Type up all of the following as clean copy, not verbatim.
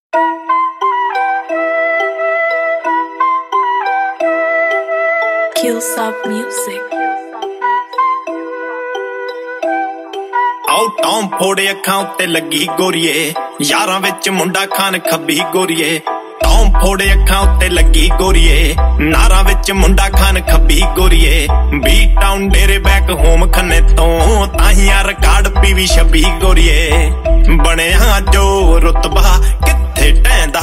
Killsoft Music. ਆਉ ਟੌਮ ਫੋੜੇ ਅੱਖਾਂ ਉੱਤੇ ਲੱਗੀ ਗੋਰੀਏ, ਯਾਰਾਂ ਵਿੱਚ ਮੁੰਡਾ ਖਾਨ ਖੱਬੀ ਗੋਰੀਏ। ਟੌਮ ਫੋੜੇ ਅੱਖਾਂ ਉੱਤੇ ਲੱਗੀ ਗੋਰੀਏ, ਨਾਰਾਂ ਵਿੱਚ ਮੁੰਡਾ ਖਾਨ ਖੱਬੀ ਗੋਰੀਏ। ਬੀ ਟਾਊਨ ਡੇਰੇ ਬੈਕ ਹੋਮ ਖੰਨੇ ਤੋਂ ਤਾਹੀਆਂ ਰਿਕਾਰਡ ਪੀਵੀ 26 ਗੋਰੀਏ। ਬਣਿਆ ਜੋ ਰੁਤਬਾ ਕਿੱਥੇ ਟੈਂਦਾ,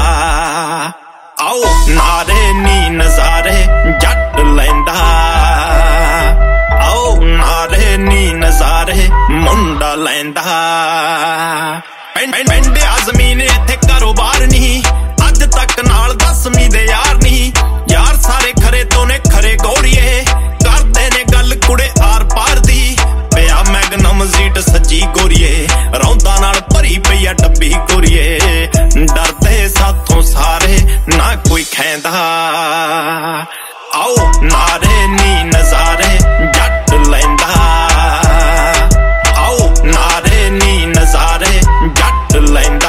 ਆਓ ਨਾਰੇ ਨੀ ਨਜ਼ਾਰੇ ਜੱਟ ਲੈਂਦਾ। ਆਓ ਨਾਰੇ ਨੀ ਨਜ਼ਾਰੇ ਮੁੰਡਾ ਲੈਂਦਾ। ਪਿੰਡਿਆ ਜ਼ਮੀਨ ਇੱਥੇ ਕਾਰੋਬਾਰ ਨਹੀਂ, ਅੱਜ ਤੱਕ ਨਾਲ 10ਵੀਂ ਦੇ ਯਾਰ ਨਹੀਂ। ਯਾਰ ਸਾਰੇ ਖਰੇ ਤੋਂ ਨੇ ਖਰੇ ਗੋਰੀਏ, ਕਰਦੇ ਨੇ ਗੱਲ ਕੁੜੇ ਆਰ ਪਾਰ ਦੀ। ਪਿਆ ਮੈਗਨਮ ਜ਼ੀਟ ਸੱਜੀ ਗੋਰੀਏ, ਰੌਂਦਾ ਨਾਲ ਭਰੀ ਪਈ ਆ ਡੱਬੀ ਗੋਰੀਏ। ਡਰਦੇ ਸਾਥੋਂ ਸਾਰੇ ਨਾ ਕੋਈ ਖੈਂਦਾ, ਆਓ ਨਾਰੇ ਨੀ ਨਜ਼ਾਰੇ ਜੱਟ ਲੈਂਦਾ। ਆਓ ਨਾਰੇ ਨੀ ਨਜ਼ਾਰੇ ਜੱਟ ਲੈਂਦਾ।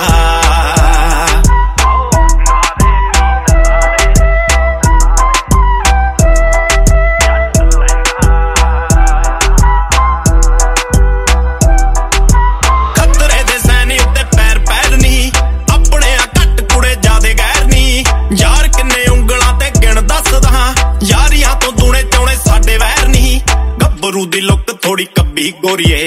ਖਤਰੇ ਦੇ ਸੈਨੀ ਉੱਤੇ ਪੈਰ ਪੈਰ ਨੀ, ਆਪਣੇ ਆ ਘੱਟ ਕੁੜੇ ਜਾਦੇ ਗੈਰ ਨੀ। ਯਾਰ ਕਿੰਨੇ ਉਂਗਲਾਂ ਤੇ ਗਿਣ ਦੱਸਦਾ, ਯਾਰੀਆਂ ਤੋਂ ਦੂਣੇ ਚੌਣੇ ਸਾਡੇ ਵੈਰ ਨੀ। ਗੱਭਰੂ ਦੀ ਲੁੱਕ ਥੋੜੀ ਕੱਬੀ ਗੋਰੀਏ,